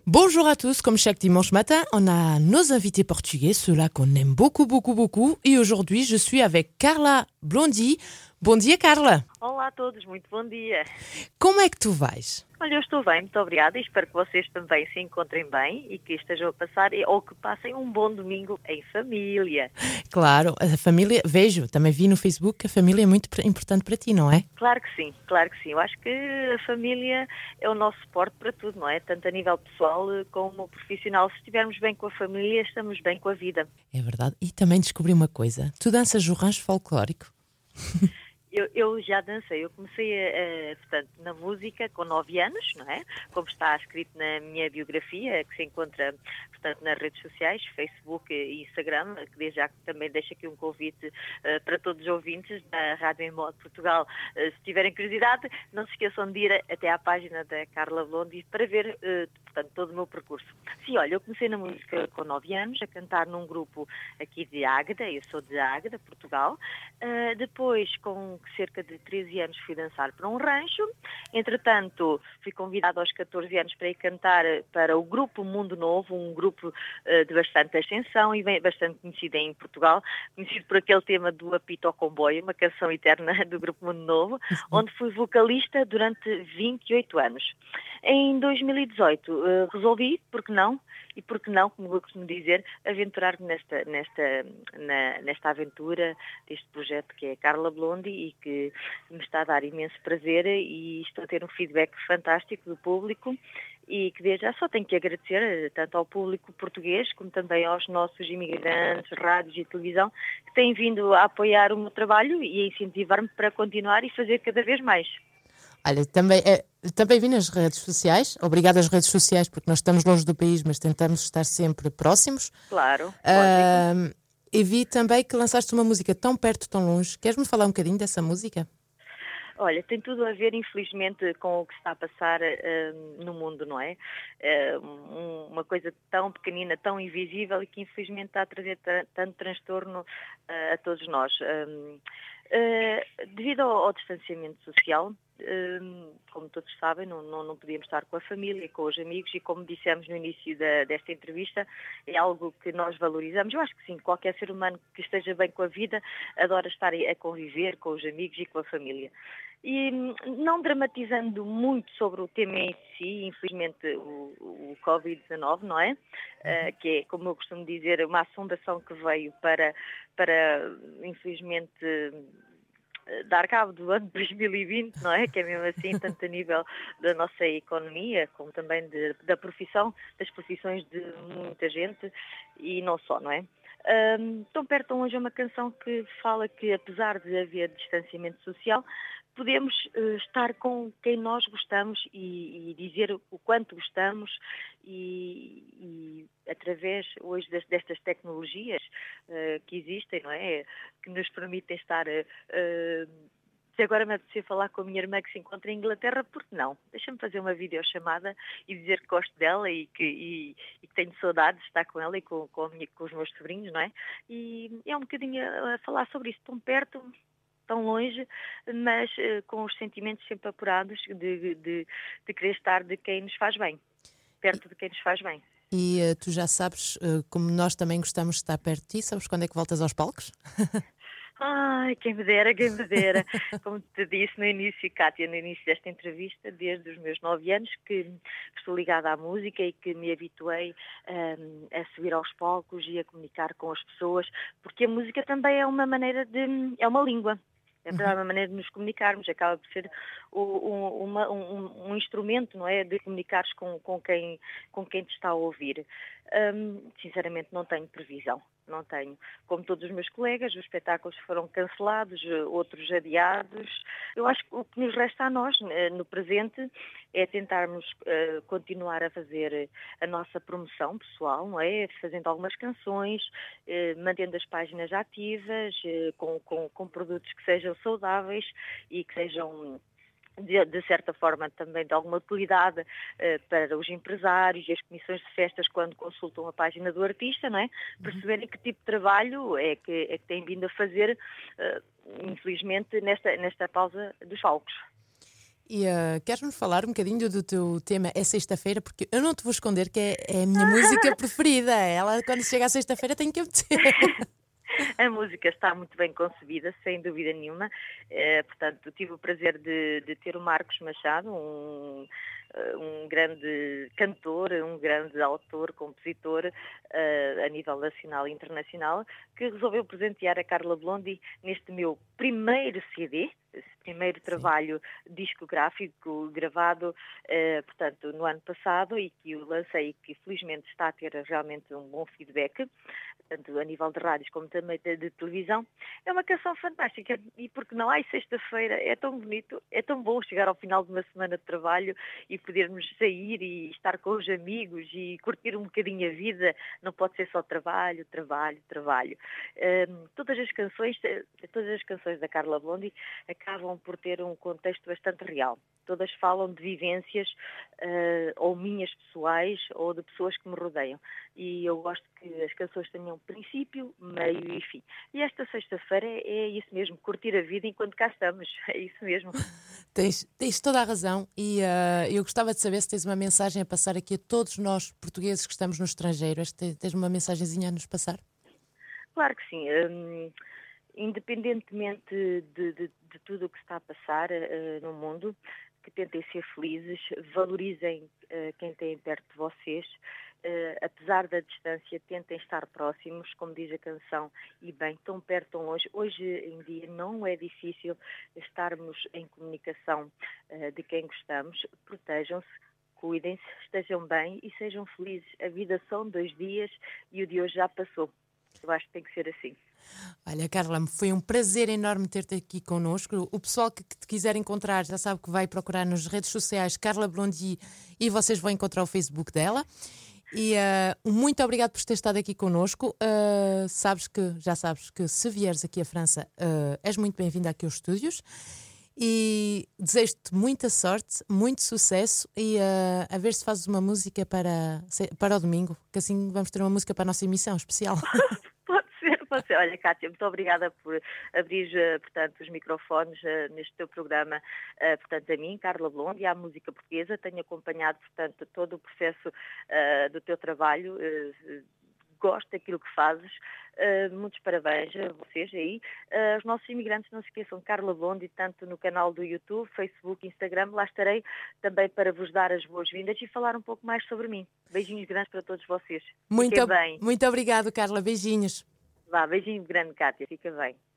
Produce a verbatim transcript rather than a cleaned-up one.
Bonjour à tous, comme chaque dimanche matin, on a nos invités portugais, ceux-là qu'on aime beaucoup, beaucoup, beaucoup. E aujourd'hui, je suis avec Carla Blondi. Bom dia, Carla. Olá a todos, muito bom dia. Como é que tu vais? Olha, eu estou bem, muito obrigada e espero que vocês também se encontrem bem e que estejam a passar ou que passem um bom domingo em família. Claro, a família, vejo, também vi no Facebook que a família é muito importante para ti, não é? Claro que sim, claro que sim. Eu acho que a família é o nosso suporte para tudo, não é? Tanto a nível pessoal como profissional. Se estivermos bem com a família, estamos bem com a vida. É verdade. E também descobri uma coisa. Tu danças o rancho folclórico? Eu, eu já dancei, eu comecei a, a, portanto, na música com nove anos, não é? Como está escrito na minha biografia, que se encontra, portanto, nas redes sociais, Facebook e Instagram, que desde já também deixo aqui um convite uh, para todos os ouvintes da Rádio Em Modo Portugal. Uh, se tiverem curiosidade, não se esqueçam de ir até à página da Carla Blondi para ver, uh, portanto, todo o meu percurso. Sim, olha, eu comecei na música com nove anos, a cantar num grupo aqui de Águeda, eu sou de Águeda, Portugal. Uh, depois, com cerca de treze anos, fui dançar para um rancho. Entretanto, fui convidada aos catorze anos para ir cantar para o grupo Mundo Novo, um grupo uh, de bastante ascensão e bem, bastante conhecido em Portugal, conhecido por aquele tema do Apito ao Comboio, uma canção eterna do grupo Mundo Novo, onde fui vocalista durante vinte e oito anos. Em dois mil e dezoito, uh, resolvi, porque não, e porque não, como eu costumo dizer, aventurar-me nesta, nesta, na, nesta aventura deste projeto que é Carla Blondi e que me está a dar imenso prazer e estou a ter um feedback fantástico do público e que desde já só tenho que agradecer tanto ao público português como também aos nossos imigrantes, rádios e televisão que têm vindo a apoiar o meu trabalho e a incentivar-me para continuar e fazer cada vez mais. Olha, também, é, também vi nas redes sociais, obrigada às redes sociais, porque nós estamos longe do país, mas tentamos estar sempre próximos. Claro, uh, E vi também que lançaste uma música tão perto, tão longe. Queres-me falar um bocadinho dessa música? Olha, tem tudo a ver, infelizmente, com o que está a passar uh, no mundo, não é? Uh, um, uma coisa tão pequenina, tão invisível e que, infelizmente, está a trazer tanto transtorno uh, a todos nós. Um, uh, devido ao, ao distanciamento social, Uh, como todos sabem, não, não, não podíamos estar com a família, com os amigos e como dissemos no início da, desta entrevista, é algo que nós valorizamos. Eu acho que sim, qualquer ser humano que esteja bem com a vida adora estar a conviver com os amigos e com a família. E não dramatizando muito sobre o tema em si, infelizmente o, o covid dezanove, não é? Uh, que é, como eu costumo dizer, uma assombração que veio para, para infelizmente, dar cabo do ano dois mil e vinte, não é? Que é mesmo assim, tanto a nível da nossa economia, como também de, da profissão, das profissões de muita gente e não só, não é? Um, Tão perto tão longe é uma canção que fala que, apesar de haver distanciamento social, podemos uh, estar com quem nós gostamos e, e dizer o quanto gostamos e, e através hoje destas tecnologias uh, que existem, não é? Que nos permitem estar... Uh, se agora me apetecer falar com a minha irmã que se encontra em Inglaterra, por que não? Deixa-me fazer uma videochamada e dizer que gosto dela e que, e, e que tenho saudades de estar com ela e com, com, a minha, com os meus sobrinhos, não é? E é um bocadinho a, a falar sobre isso tão perto, tão longe, mas uh, com os sentimentos sempre apurados de, de, de querer estar de quem nos faz bem, perto de quem nos faz bem. E uh, tu já sabes, uh, como nós também gostamos de estar perto de ti, sabes quando é que voltas aos palcos? Ai, quem me dera, quem me dera. Como te disse no início, Cátia, no início desta entrevista, desde os meus nove anos que estou ligada à música e que me habituei um, a subir aos palcos e a comunicar com as pessoas, porque a música também é uma maneira de... é uma língua. É uma maneira de nos comunicarmos, acaba por ser um, uma, um, um instrumento, não é, de comunicares com, com, quem, com quem te está a ouvir. Um, sinceramente não tenho previsão, não tenho. Como todos os meus colegas, os espetáculos foram cancelados, outros adiados. Eu acho que o que nos resta a nós, no presente, é tentarmos uh, continuar a fazer a nossa promoção pessoal, não é? Fazendo algumas canções, uh, mantendo as páginas ativas, uh, com, com, com produtos que sejam saudáveis e que sejam... De, de certa forma também de alguma utilidade uh, para os empresários e as comissões de festas quando consultam a página do artista, não é? Perceberem que tipo de trabalho é que, é que têm vindo a fazer, uh, infelizmente, nesta, nesta pausa dos palcos. E uh, queres-nos falar um bocadinho do teu tema É Sexta-feira? Porque eu não te vou esconder que é, é a minha música preferida. Ela, quando chega à sexta-feira, tem que obedecer. A música está muito bem concebida, sem dúvida nenhuma. Eh, portanto, tive o prazer de, de ter o Marcos Machado, um, um grande cantor, um grande autor, compositor uh, a nível nacional e internacional, que resolveu presentear a Carla Blondie neste meu primeiro C D, esse primeiro trabalho Sim. discográfico gravado, eh, portanto, no ano passado e que o lancei e que felizmente está a ter realmente um bom feedback, tanto a nível de rádios como também de, de televisão. É uma canção fantástica e porque não, ai, sexta-feira é tão bonito, é tão bom chegar ao final de uma semana de trabalho e podermos sair e estar com os amigos e curtir um bocadinho a vida. Não pode ser só trabalho, trabalho, trabalho. Um, todas as canções, todas as canções da Carla Blondie acabam por ter um contexto bastante real. Todas falam de vivências uh, ou minhas pessoais ou de pessoas que me rodeiam. E eu gosto que as canções tenham princípio, meio e fim. E esta sexta-feira é, é isso mesmo, curtir a vida enquanto cá estamos. É isso mesmo. Tens, tens toda a razão e uh, eu gostava de saber se tens uma mensagem a passar aqui a todos nós portugueses que estamos no estrangeiro. Tens uma mensagenzinha a nos passar? Claro que sim. Um, independentemente de, de, de tudo o que está a passar uh, no mundo, que tentem ser felizes, valorizem uh, quem tem perto de vocês, uh, apesar da distância, tentem estar próximos, como diz a canção, e bem, tão perto, tão longe. Hoje em dia não é difícil estarmos em comunicação uh, de quem gostamos, protejam-se, cuidem-se, estejam bem e sejam felizes. A vida são dois dias e o de hoje já passou. Eu acho que tem que ser assim. Olha, Carla, foi um prazer enorme ter-te aqui connosco. O pessoal que te quiser encontrar já sabe que vai procurar nas redes sociais Carla Blondie e vocês vão encontrar o Facebook dela. E uh, muito obrigado por ter estado aqui connosco. Uh, sabes que, já sabes que se vieres aqui à França, uh, és muito bem-vinda aqui aos estúdios. E desejo-te muita sorte, muito sucesso e uh, a ver se fazes uma música para, para o domingo, que assim vamos ter uma música para a nossa emissão especial. Pode ser. Olha, Cátia, muito obrigada por abrir, portanto, os microfones uh, neste teu programa, uh, portanto, a mim, Carla Blondie, e à música portuguesa. Tenho acompanhado, portanto, todo o processo uh, do teu trabalho. Uh, gosto daquilo que fazes. Uh, muitos parabéns a vocês aí. Uh, os nossos imigrantes, não se esqueçam, Carla Blondie, tanto no canal do YouTube, Facebook, Instagram, lá estarei também para vos dar as boas-vindas e falar um pouco mais sobre mim. Beijinhos grandes para todos vocês. Muito, Fiquem bem. Muito obrigado, Carla. Beijinhos. Vá, beijinho grande, Cátia. Fica bem.